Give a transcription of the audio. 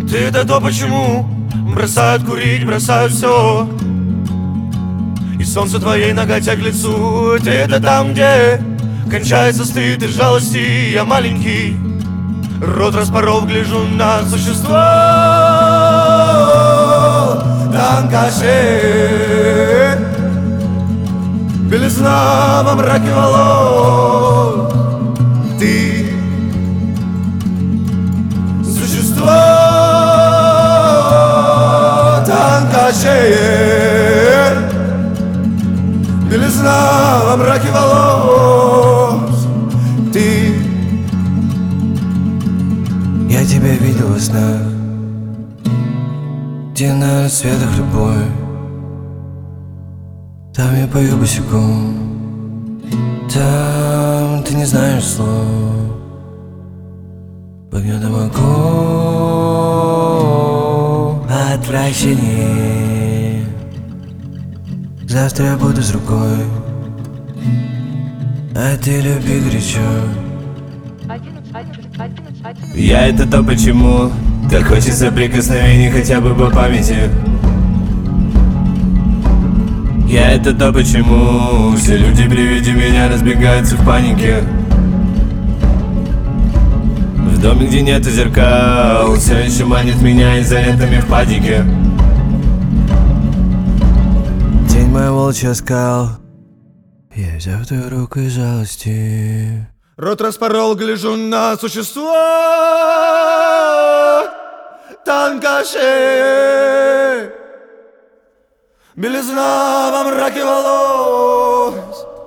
Ты это то, почему бросают курить, бросают все. И солнце твоей ноготя к лицу. Ты это там, где кончается стыд и жалости. Я маленький, рот распорол, гляжу на существо. Танкаши, белизна во мраке волос. Ты существо. Танкаши, белизна во мраке волос. Ты. Я тебя видел во снах, где на рассветах любой. Там я пою босиком, там ты не знаешь слов. Под гнетом оков отвращение. Завтра я буду с рукой, а ты люби горячо. Я это то, почему так хочется прикосновений хотя бы по памяти. Я это то, почему все люди при виде меня разбегаются в панике. В доме, где нету зеркал, все еще манит меня изолентами в падике. Тень моя волчья скал, я взял твою руку из жалости. Рот распорол, гляжу на существо. Танкаши, белизна во мраке волос.